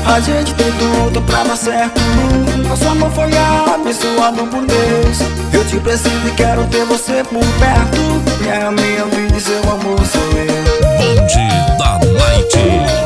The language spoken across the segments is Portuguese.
A gente tem tudo pra dar certo. Nosso amor foi abençoado por Deus. Eu te preciso e quero ter você por perto. É a minha vida e seu amor sou eu. Bonde da Night.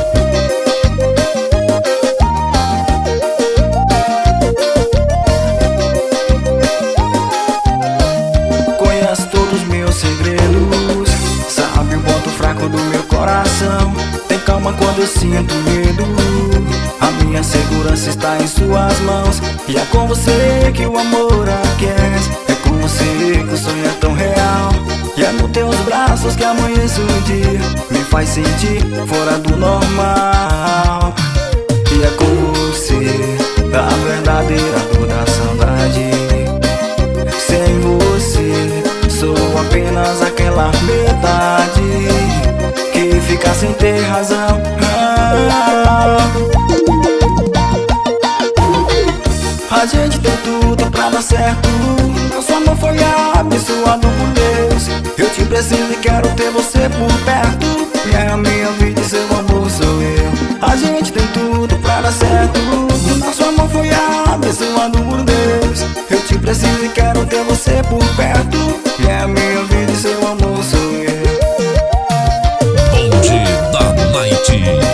Conhece todos os meus segredos, sabe o ponto fraco do meu coração. Tem calma quando eu sinto medo. A minha segurança está em suas mãos. E é com você que o amor aquece. É com você que o sonho é tão real. E é nos teus braços que amanhece o dia. Me faz sentir fora do normal. E é com você a verdadeira dor da saudade. Sem você sou apenas aquela metade que fica sem ter razão. A gente tem tudo pra dar certo. Nosso amor foi abençoado por Deus. Eu te preciso e quero ter você por perto. É a minha vida e seu amor sou eu. A gente tem tudo pra dar certo. Nosso amor foi abençoado por Deus. Eu te preciso e quero ter você por perto. É a minha vida e seu amor sou eu. Bonde da Night.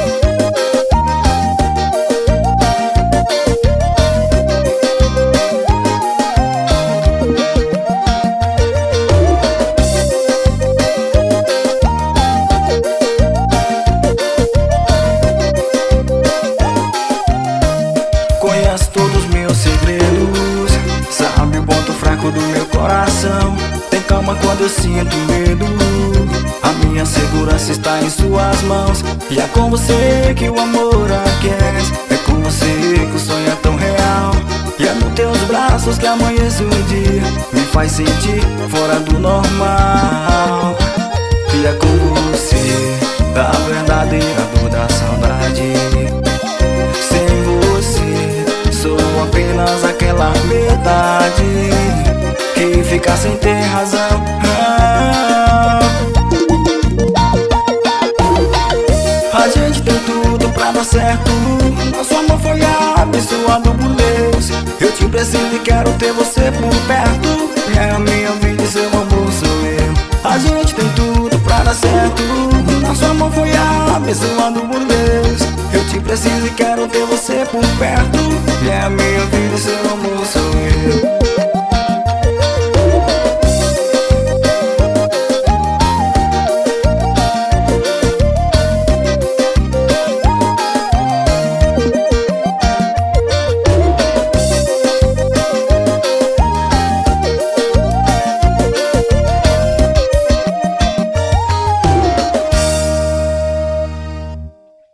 Conhece todos os meus segredos, sabe o ponto fraco do meu coração. Tem calma quando eu sinto medo. A minha segurança está em suas mãos. E é com você que o amor aquece. É com você que o sonho é tão real. E é nos teus braços que amanhece o dia. Me faz sentir fora do normal. E é com você a verdadeira dor da saudade. Sem você sou apenas aquela metade que fica sem ter razão. A gente tem tudo pra dar certo. Nosso amor foi abençoado por Deus. Eu te preciso e quero ter você por perto. É a minha vida e seu amor sou eu. A gente tem tudo pra dar certo. Nosso amor foi abençoado por Deus. Eu te preciso e quero ter você por perto. É a minha vida e seu amor sou eu.